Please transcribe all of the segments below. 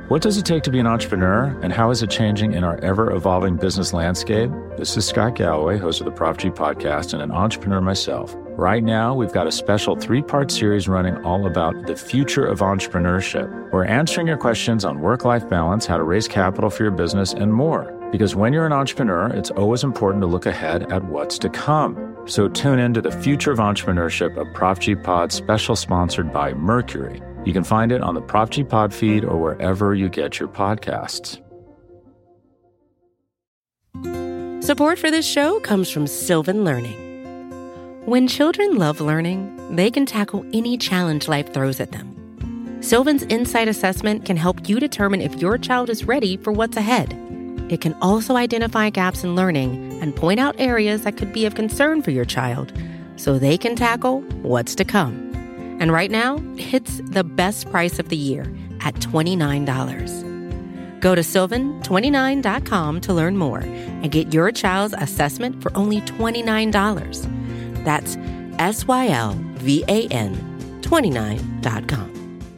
What does it take to be an entrepreneur, and how is it changing in our ever-evolving business landscape? This is Scott Galloway, host of the Prop G podcast and an entrepreneur myself. Right now, we've got a special 3-part series running all about the future of entrepreneurship. We're answering your questions on work-life balance, how to raise capital for your business, and more. Because when you're an entrepreneur, it's always important to look ahead at what's to come. So tune in to the Future of Entrepreneurship, a Prop G pod special sponsored by Mercury. You can find it on the Prop G pod feed or wherever you get your podcasts. Support for this show comes from Sylvan Learning. When children love learning, they can tackle any challenge life throws at them. Sylvan's Insight Assessment can help you determine if your child is ready for what's ahead. It can also identify gaps in learning and point out areas that could be of concern for your child so they can tackle what's to come. And right now, it's the best price of the year at $29. Go to sylvan29.com to learn more and get your child's assessment for only $29. That's SYLVAN 29.com.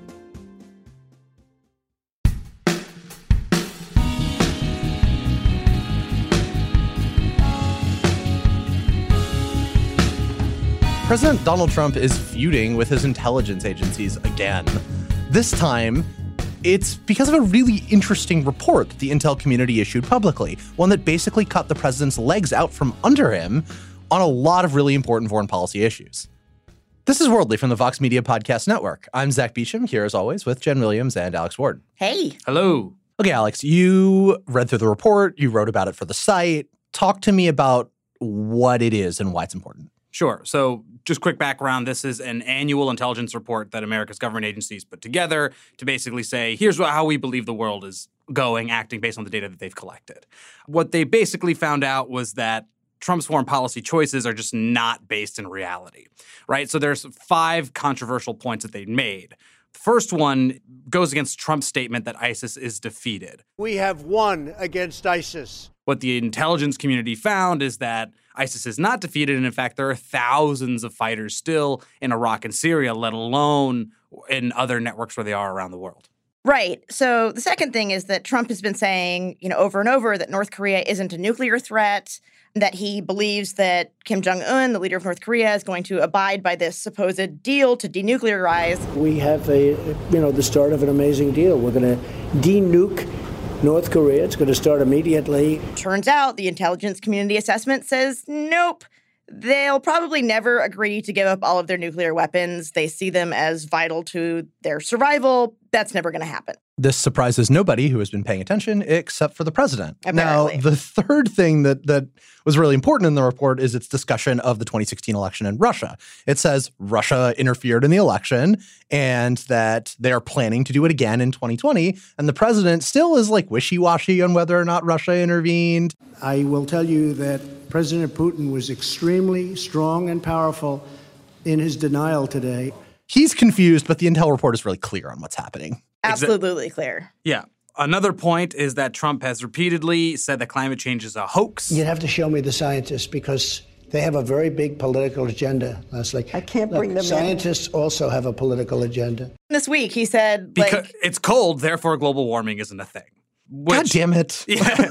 President Donald Trump is feuding with his intelligence agencies again. This time, it's because of a really interesting report that the intel community issued publicly, one that basically cut the president's legs out from under him on a lot of really important foreign policy issues. This is Worldly from the Vox Media Podcast Network. I'm Zach Beecham, here as always with Jen Williams and Alex Ward. Hey. Hello. Okay, Alex, you read through the report, you wrote about it for the site. Talk to me about what it is and why it's important. Sure. So just quick background. This is an annual intelligence report that America's government agencies put together to basically say, here's how we believe the world is going, acting based on the data that they've collected. What they basically found out was that Trump's foreign policy choices are just not based in reality, right? So there's 5 controversial points that they made. The first one goes against Trump's statement that ISIS is defeated. We have won against ISIS. What the intelligence community found is that ISIS is not defeated, and in fact, there are thousands of fighters still in Iraq and Syria, let alone in other networks where they are around the world. Right. So the second thing is that Trump has been saying, over and over that North Korea isn't a nuclear threat, that he believes that Kim Jong-un, the leader of North Korea, is going to abide by this supposed deal to denuclearize. We have the start of an amazing deal. We're going to denuke North Korea. It's going to start immediately. Turns out the intelligence community assessment says, nope, they'll probably never agree to give up all of their nuclear weapons. They see them as vital to their survival. That's never going to happen. This surprises nobody who has been paying attention except for the president. Apparently. Now, the third thing that was really important in the report is its discussion of the 2016 election in Russia. It says Russia interfered in the election and that they're planning to do it again in 2020. And the president still is wishy-washy on whether or not Russia intervened. I will tell you that President Putin was extremely strong and powerful in his denial today. He's confused, but the intel report is really clear on what's happening. Absolutely clear. Yeah. Another point is that Trump has repeatedly said that climate change is a hoax. You'd have to show me the scientists because they have a very big political agenda, Leslie. I can't bring them in. Scientists also have a political agenda. This week, he said, because it's cold, therefore global warming isn't a thing. God damn it.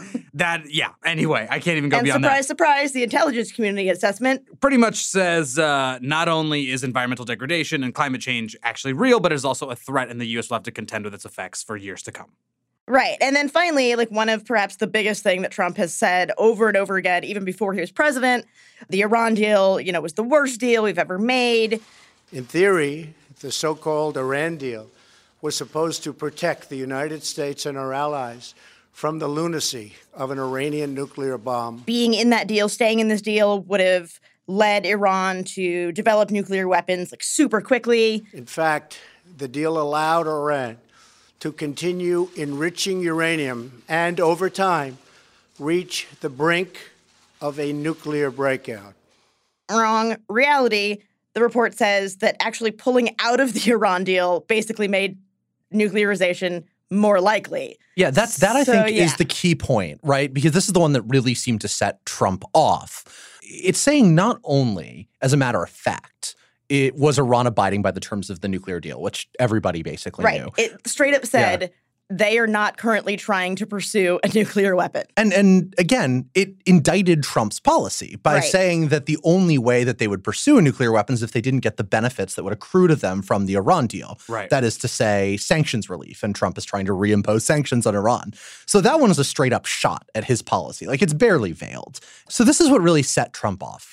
Anyway, I can't even go and beyond surprise, surprise, the intelligence community assessment pretty much says not only is environmental degradation and climate change actually real, but it is also a threat, and the U.S. will have to contend with its effects for years to come. Right. And then finally, one of perhaps the biggest thing that Trump has said over and over again, even before he was president, the Iran deal, was the worst deal we've ever made. In theory, the so-called Iran deal was supposed to protect the United States and our allies from the lunacy of an Iranian nuclear bomb. Being in that deal, staying in this deal, would have led Iran to develop nuclear weapons super quickly. In fact, the deal allowed Iran to continue enriching uranium and, over time, reach the brink of a nuclear breakout. Wrong. Reality, the report says that actually pulling out of the Iran deal basically made nuclearization more likely. Yeah, that I think is the key point, right? Because this is the one that really seemed to set Trump off. It's saying not only, as a matter of fact, it was Iran abiding by the terms of the nuclear deal, which everybody basically knew. It straight up said, they are not currently trying to pursue a nuclear weapon. And again, it indicted Trump's policy by saying that the only way that they would pursue a nuclear weapon is if they didn't get the benefits that would accrue to them from the Iran deal. Right. That is to say, sanctions relief. And Trump is trying to reimpose sanctions on Iran. So that one is a straight up shot at his policy. Like, it's barely veiled. So this is what really set Trump off.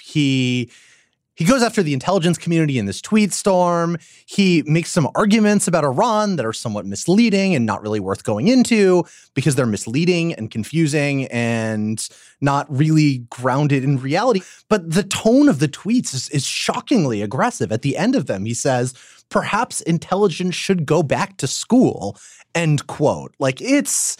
He goes after the intelligence community in this tweet storm. He makes some arguments about Iran that are somewhat misleading and not really worth going into because they're misleading and confusing and not really grounded in reality. But the tone of the tweets is shockingly aggressive. At the end of them, he says, perhaps intelligence should go back to school, end quote. Like, it's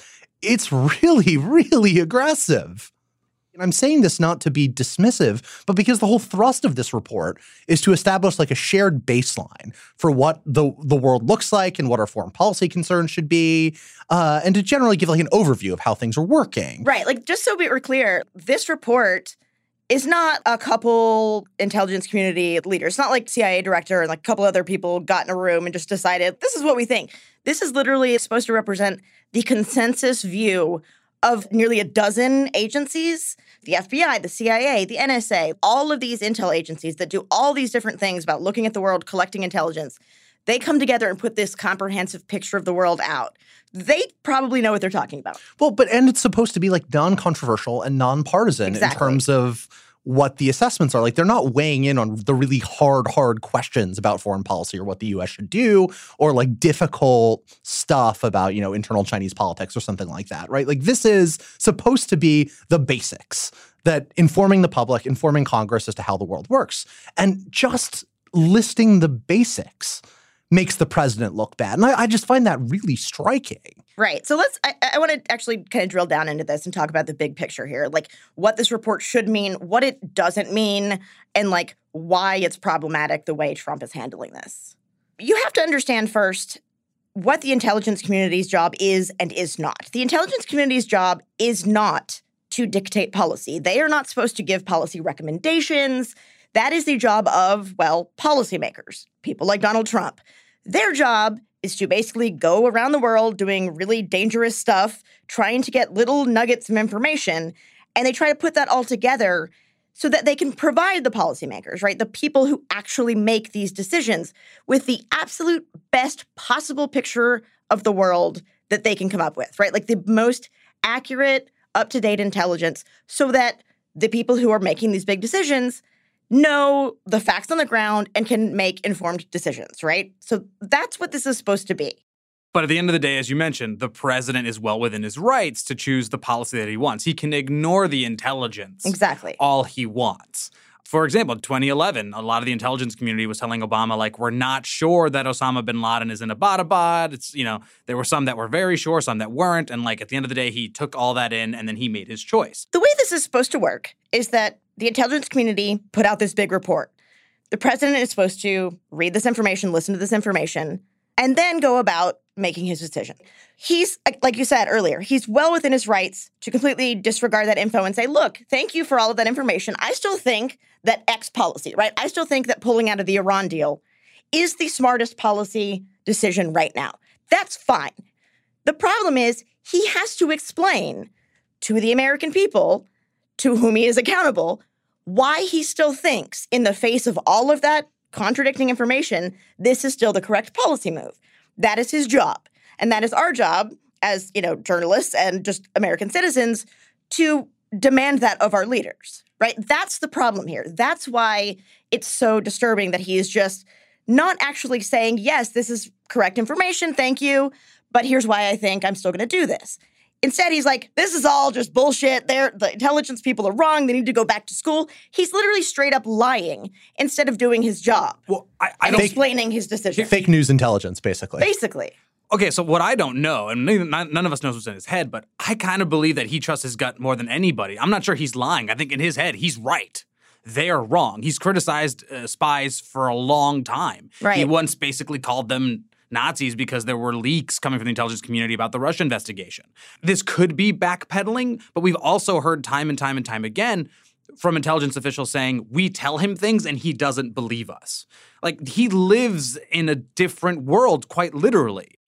really, really aggressive. And I'm saying this not to be dismissive, but because the whole thrust of this report is to establish like a shared baseline for what the world looks like and what our foreign policy concerns should be, and to generally give like an overview of how things are working. Right. Like, just so we were clear, this report is not a couple intelligence community leaders. It's not like CIA director and like a couple other people got in a room and just decided, this is what we think. This is literally supposed to represent the consensus view of nearly a dozen agencies, the FBI, the CIA, the NSA, all of these intel agencies that do all these different things about looking at the world, collecting intelligence. They come together and put this comprehensive picture of the world out. They probably know what they're talking about. Well, and it's supposed to be like non-controversial and non-partisan in terms of what the assessments are. Like, they're not weighing in on the really hard questions about foreign policy or what the U.S. should do, or like difficult stuff about, internal Chinese politics or something like that, right? Like, this is supposed to be the basics, that informing the public, informing Congress as to how the world works. And just listing the basics makes the president look bad. And I just find that really striking. Right. So I want to actually kind of drill down into this and talk about the big picture here, like what this report should mean, what it doesn't mean, and like why it's problematic the way Trump is handling this. You have to understand first what the intelligence community's job is and is not. The intelligence community's job is not to dictate policy. They are not supposed to give policy recommendations. That is the job of, well, policymakers, people like Donald Trump. Their job is to basically go around the world doing really dangerous stuff, trying to get little nuggets of information, and they try to put that all together so that they can provide the policymakers, right, the people who actually make these decisions with the absolute best possible picture of the world that they can come up with, right, like the most accurate, up-to-date intelligence so that the people who are making these big decisions know the facts on the ground and can make informed decisions, right? So that's what this is supposed to be. But at the end of the day, as you mentioned, the president is well within his rights to choose the policy that he wants. He can ignore the intelligence. Exactly. All he wants. For example, in 2011, a lot of the intelligence community was telling Obama, like, we're not sure that Osama bin Laden is in Abbottabad. It's, there were some that were very sure, some that weren't. And like, at the end of the day, he took all that in and then he made his choice. The way this is supposed to work is that the intelligence community put out this big report. The president is supposed to read this information, listen to this information, and then go about making his decision. He's, like you said earlier, he's well within his rights to completely disregard that info and say, look, thank you for all of that information. I still think that X policy, right? I still think that pulling out of the Iran deal is the smartest policy decision right now. That's fine. The problem is he has to explain to the American people, to whom he is accountable, why he still thinks, in the face of all of that contradicting information, this is still the correct policy move. That is his job. And that is our job as, journalists and just American citizens to demand that of our leaders, right? That's the problem here. That's why it's so disturbing that he is just not actually saying, yes, this is correct information, thank you, but here's why I think I'm still going to do this. Instead, he's like, this is all just bullshit. The intelligence people are wrong. They need to go back to school. He's literally straight up lying instead of doing his job. Well, and explaining his decision. Fake news intelligence, basically. Basically. Okay, so what I don't know, and none of us knows what's in his head, but I kind of believe that he trusts his gut more than anybody. I'm not sure he's lying. I think in his head, he's right. They're wrong. He's criticized spies for a long time. Right. He once basically called them Nazis because there were leaks coming from the intelligence community about the Russia investigation. This could be backpedaling, but we've also heard time and time and time again from intelligence officials saying, we tell him things and he doesn't believe us. Like, he lives in a different world, quite literally.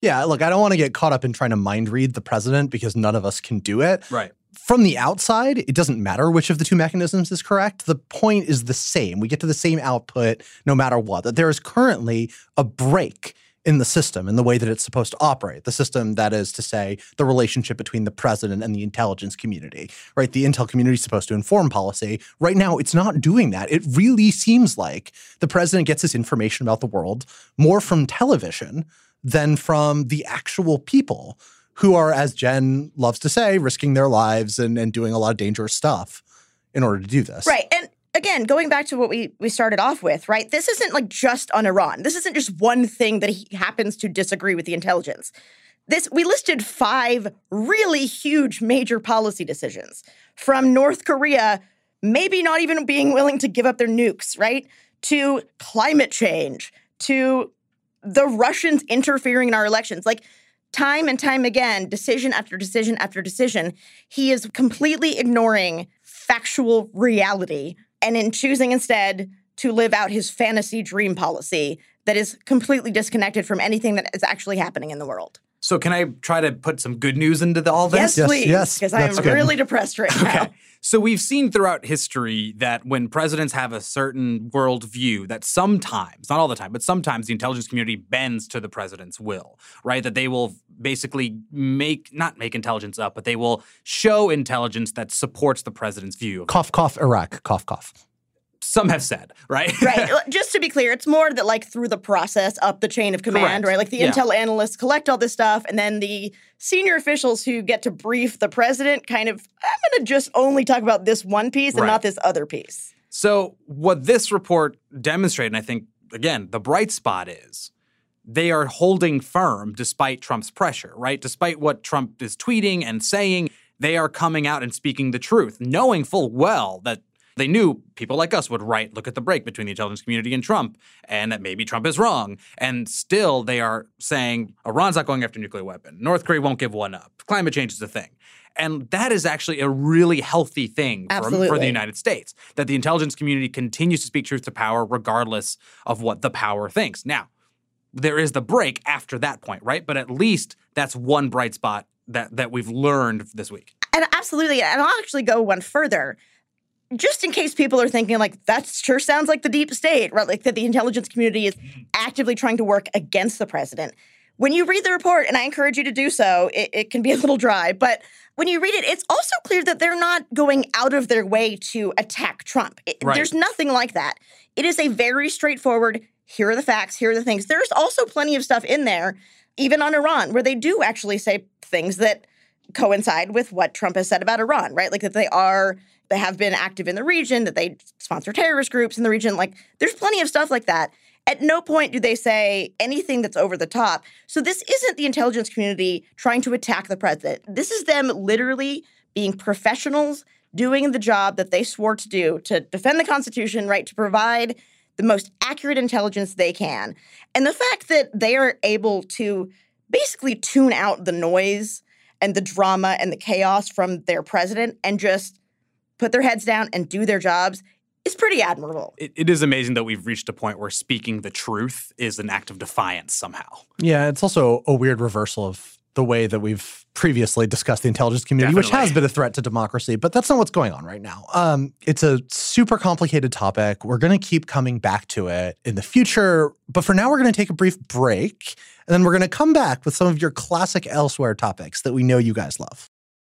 Yeah, look, I don't want to get caught up in trying to mind read the president because none of us can do it. Right. From the outside, it doesn't matter which of the two mechanisms is correct. The point is the same. We get to the same output no matter what. That there is currently a break in the system, in the way that it's supposed to operate. The system, that is to say, the relationship between the president and the intelligence community, right? The intel community is supposed to inform policy. Right now, it's not doing that. It really seems like the president gets his information about the world more from television than from the actual people who are, as Jen loves to say, risking their lives and doing a lot of dangerous stuff in order to do this. Right. And again, going back to what we started off with, right? This isn't like just on Iran. This isn't just one thing that he happens to disagree with the intelligence. We listed 5 really huge major policy decisions, from North Korea maybe not even being willing to give up their nukes, right? To climate change, to the Russians interfering in our elections. Like, time and time again, decision after decision after decision, he is completely ignoring factual reality and in choosing instead to live out his fantasy dream policy that is completely disconnected from anything that is actually happening in the world. So can I try to put some good news into all this? Yes, please, yes, because I'm really depressed right now. Okay. So we've seen throughout history that when presidents have a certain worldview, that sometimes, not all the time, but sometimes the intelligence community bends to the president's will, right? That they will basically not make intelligence up, but they will show intelligence that supports the president's view. Cough, cough, Iraq, cough, cough. Some have said, right? Right. Just to be clear, it's more that like through the process up the chain of command, Correct. right? Like the intel analysts collect all this stuff, and then the senior officials who get to brief the president kind of, I'm going to just only talk about this one piece and not this other piece. So what this report demonstrated, and I think, again, the bright spot is they are holding firm despite Trump's pressure, right? Despite what Trump is tweeting and saying, they are coming out and speaking the truth, knowing full well that they knew people like us would look at the break between the intelligence community and Trump, and that maybe Trump is wrong. And still they are saying Iran's not going after a nuclear weapon. North Korea won't give one up. Climate change is a thing. And that is actually a really healthy thing for the United States, that the intelligence community continues to speak truth to power regardless of what the power thinks. Now, there is the break after that point, right? But at least that's one bright spot that we've learned this week. And absolutely. And I'll actually go one further. Just in case people are thinking, like, that sure sounds like the deep state, right? Like that the intelligence community is actively trying to work against the president. When you read the report, and I encourage you to do so, it can be a little dry, but when you read it, it's also clear that they're not going out of their way to attack Trump. There's nothing like that. It is a very straightforward, here are the facts, here are the things. There's also plenty of stuff in there, even on Iran, where they do actually say things that coincide with what Trump has said about Iran, right? Like that they have been active in the region, that they sponsor terrorist groups in the region. Like, there's plenty of stuff like that. At no point do they say anything that's over the top. So this isn't the intelligence community trying to attack the president. This is them literally being professionals, doing the job that they swore to do, to defend the Constitution, right, to provide the most accurate intelligence they can. And the fact that they are able to basically tune out the noise and the drama and the chaos from their president and just put their heads down and do their jobs is pretty admirable. It is amazing that we've reached a point where speaking the truth is an act of defiance somehow. Yeah, it's also a weird reversal of the way that we've previously discussed the intelligence community, which has been a threat to democracy, but that's not what's going on right now. It's a super complicated topic. We're going to keep coming back to it in the future, but for now we're going to take a brief break, and then we're going to come back with some of your classic Elsewhere topics that we know you guys love.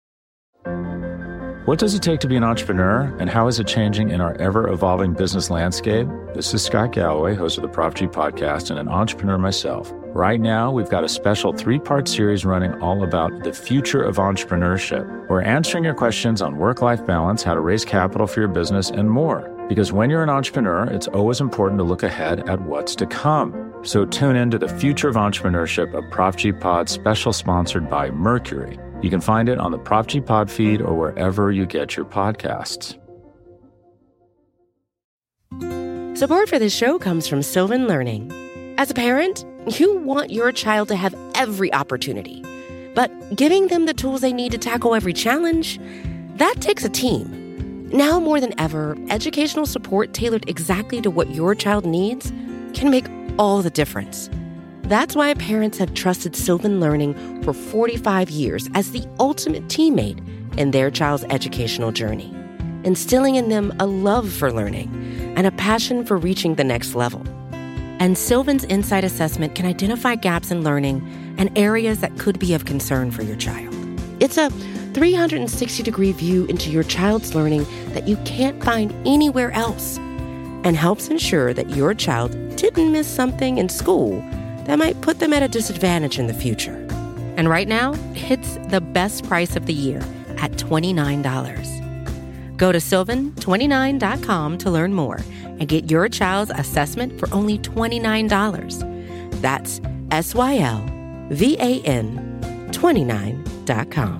What does it take to be an entrepreneur, and how is it changing in our ever-evolving business landscape? This is Scott Galloway, host of the Prop G podcast and an entrepreneur myself. Right now, we've got a special 3-part series running all about the future of entrepreneurship. We're answering your questions on work-life balance, how to raise capital for your business, and more. Because when you're an entrepreneur, it's always important to look ahead at what's to come. So tune in to the Future of Entrepreneurship, a Prop G pod special sponsored by Mercury. You can find it on the Prop G Pod feed or wherever you get your podcasts. Support for this show comes from Sylvan Learning. As a parent, you want your child to have every opportunity. But giving them the tools they need to tackle every challenge, that takes a team. Now more than ever, educational support tailored exactly to what your child needs can make all the difference. That's why parents have trusted Sylvan Learning for 45 years as the ultimate teammate in their child's educational journey, instilling in them a love for learning and a passion for reaching the next level. And Sylvan's Insight Assessment can identify gaps in learning and areas that could be of concern for your child. It's a 360-degree view into your child's learning that you can't find anywhere else, and helps ensure that your child didn't miss something in school that might put them at a disadvantage in the future. And right now, it's the best price of the year at $29. Go to sylvan29.com to learn more and get your child's assessment for only $29. That's SYLVAN 29.com.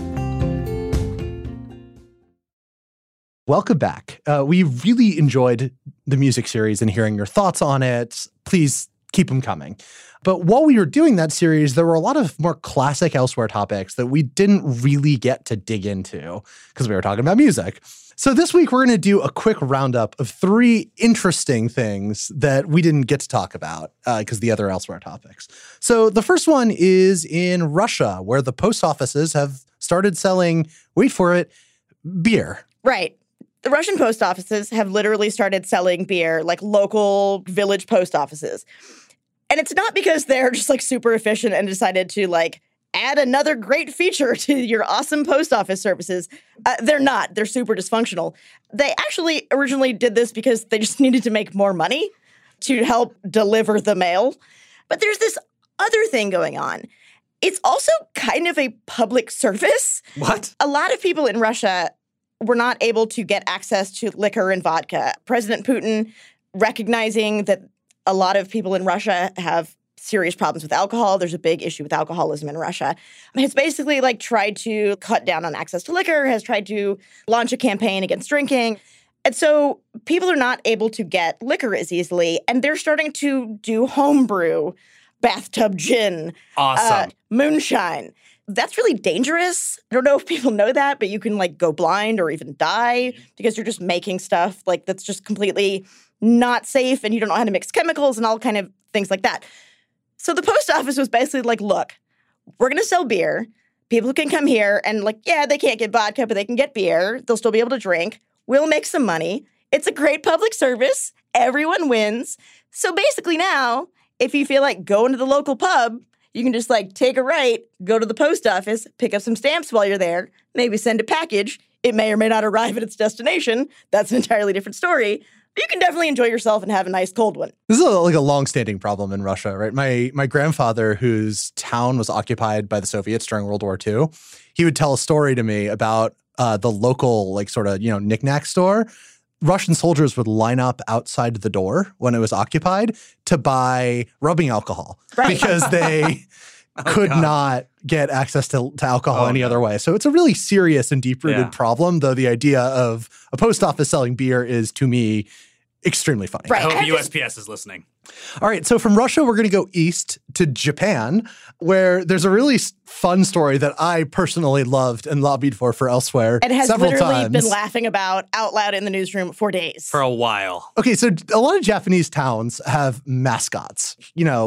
Welcome back. We really enjoyed the music series and hearing your thoughts on it. Please keep them coming. But while we were doing that series, there were a lot of more classic Elsewhere topics that we didn't really get to dig into because we were talking about music. So this week, we're going to do a quick roundup of 3 interesting things that we didn't get to talk about because the other Elsewhere topics. So the first one is in Russia, where the post offices have started selling, wait for it, beer. Right. The Russian post offices have literally started selling beer, like local village post offices. And it's not because they're just like super efficient and decided to like add another great feature to your awesome post office services. They're not. They're super dysfunctional. They actually originally did this because they just needed to make more money to help deliver the mail. But there's this other thing going on. It's also kind of a public service. What? A lot of people in Russia were not able to get access to liquor and vodka. President Putin, recognizing that a lot of people in Russia have serious problems with alcohol, there's a big issue with alcoholism in Russia, has basically like tried to cut down on access to liquor, has tried to launch a campaign against drinking. And so people are not able to get liquor as easily, and they're starting to do homebrew, bathtub gin, Awesome. Moonshine. That's really dangerous. I don't know if people know that, but you can like go blind or even die because you're just making stuff like that's just completely not safe and you don't know how to mix chemicals and all kind of things like that. So the post office was basically like, look, we're going to sell beer. People can come here and like, yeah, they can't get vodka, but they can get beer. They'll still be able to drink. We'll make some money. It's a great public service. Everyone wins. So basically now, if you feel like going to the local pub, you can just like take a right, go to the post office, pick up some stamps while you're there, maybe send a package. It may or may not arrive at its destination. That's an entirely different story. But you can definitely enjoy yourself and have a nice cold one. This is like a long-standing problem in Russia, right? My grandfather, whose town was occupied by the Soviets during World War II, he would tell a story to me about the local like sort of, knick-knack store. Russian soldiers would line up outside the door when it was occupied to buy rubbing alcohol because they could not get access to alcohol any other way. So it's a really serious and deep-rooted problem, though the idea of a post office selling beer is, to me, extremely funny. I hope USPS is listening. All right, so from Russia, we're going to go east to Japan, where there's a really fun story that I personally loved and lobbied for Elsewhere and has several literally times. been laughing about out loud in the newsroom for days. For a while. Okay, so a lot of Japanese towns have mascots,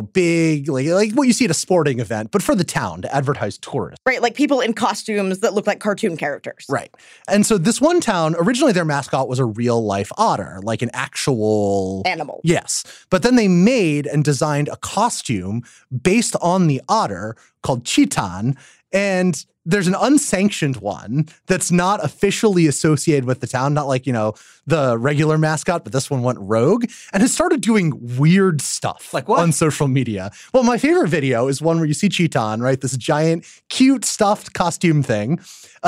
big, like what you see at a sporting event, but for the town to advertise tourists. Right, like people in costumes that look like cartoon characters. Right. And so this one town, originally their mascot was a real-life otter, like an actual animal. Yes. But then they made and designed a costume based on the otter called Chitan, and there's an unsanctioned one that's not officially associated with the town, not like, the regular mascot, but this one went rogue and has started doing weird stuff like what? On social media. Well, my favorite video is one where you see Chitan, right? This giant, cute, stuffed costume thing.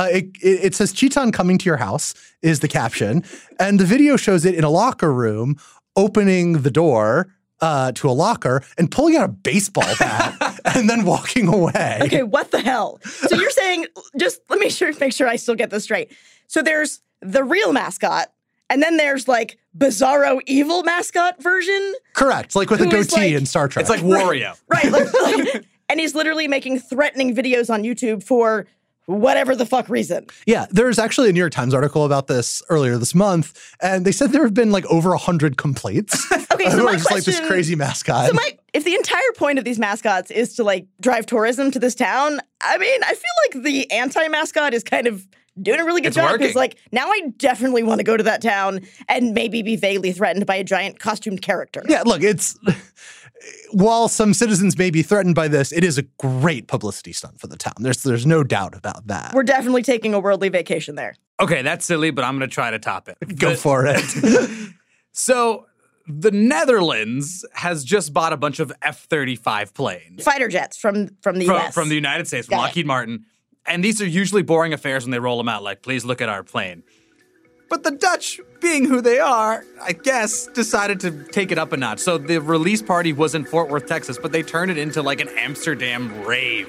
It says, "Chitan coming to your house," is the caption. And the video shows it in a locker room, opening the door to a locker and pulling out a baseball bat and then walking away. Okay, what the hell? So you're saying, just let me make sure I still get this straight. So there's the real mascot, and then there's like Bizarro evil mascot version? Correct, like with a goatee in Star Trek. It's like Wario. Right, and he's literally making threatening videos on YouTube for whatever the fuck reason. Yeah, there's actually a New York Times article about this earlier this month, and they said there have been like over 100 complaints Okay, so Who my are just like this question- crazy mascot. If the entire point of these mascots is to like drive tourism to this town, I mean, I feel like the anti-mascot is kind of doing a really good It's job working. because like now I definitely want to go to that town and maybe be vaguely threatened by a giant costumed character. Yeah, look, it's while some citizens may be threatened by this, it is a great publicity stunt for the town. There's no doubt about that. We're definitely taking a worldly vacation there. Okay, that's silly, but I'm going to try to top it. Go for it. So the Netherlands has just bought a bunch of F-35 planes. Fighter jets from the US. From the United States, from Got it. Lockheed Martin. And these are usually boring affairs when they roll them out, like, please look at our plane. But the Dutch, being who they are, I guess, decided to take it up a notch. So the release party was in Fort Worth, Texas, but they turned it into like an Amsterdam rave.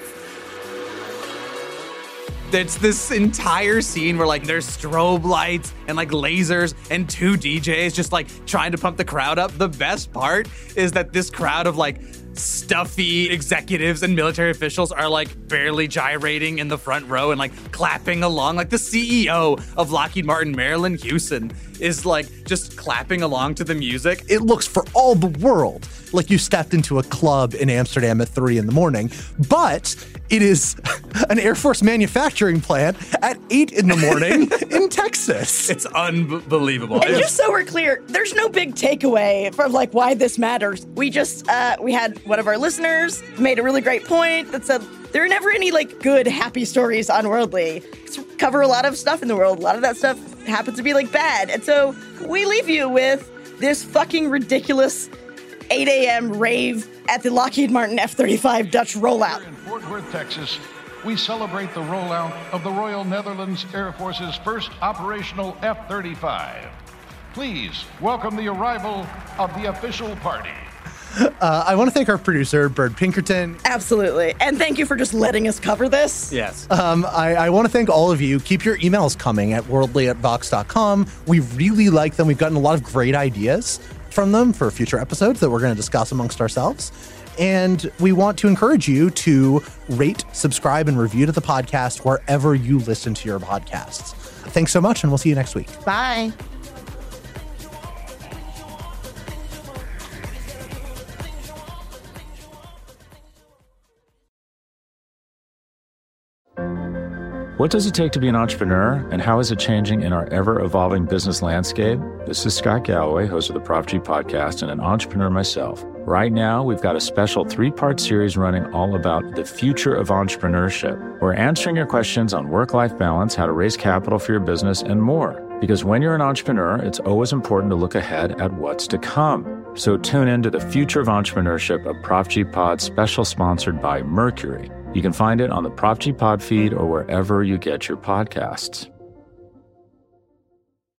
It's this entire scene where like there's strobe lights and like lasers and two DJs just like trying to pump the crowd up. The best part is that this crowd of like stuffy executives and military officials are like barely gyrating in the front row and like clapping along. Like the CEO of Lockheed Martin, Marilyn Houston, is like just clapping along to the music. It looks for all the world like you stepped into a club in Amsterdam at 3 a.m, but it is an Air Force manufacturing plant at 8 a.m. in Texas. It's unbelievable. And just so we're clear, there's no big takeaway from like why this matters. We just we had one of our listeners made a really great point that said there are never any like good happy stories on Worldly. We cover a lot of stuff in the world. A lot of that stuff happens to be like bad. And so we leave you with this fucking ridiculous 8 a.m. rave at the Lockheed Martin F-35 Dutch rollout. Here in Fort Worth, Texas, we celebrate the rollout of the Royal Netherlands Air Force's first operational F-35. Please welcome the arrival of the official party. I want to thank our producer, Bird Pinkerton. Absolutely. And thank you for just letting us cover this. yes. I want to thank all of you. Keep your emails coming at worldly@vox.com. We really like them. We've gotten a lot of great ideas from them for future episodes that we're going to discuss amongst ourselves. And we want to encourage you to rate, subscribe, and review to the podcast wherever you listen to your podcasts. Thanks so much, and we'll see you next week. Bye. What does it take to be an entrepreneur, and how is it changing in our ever-evolving business landscape? This is Scott Galloway, host of the Prop G podcast and an entrepreneur myself. Right now, we've got a special 3-part series running all about the future of entrepreneurship. We're answering your questions on work-life balance, how to raise capital for your business, and more. Because when you're an entrepreneur, it's always important to look ahead at what's to come. So tune in to the Future of Entrepreneurship, a Prop G Pod special sponsored by Mercury. You can find it on the Prop G Pod feed or wherever you get your podcasts.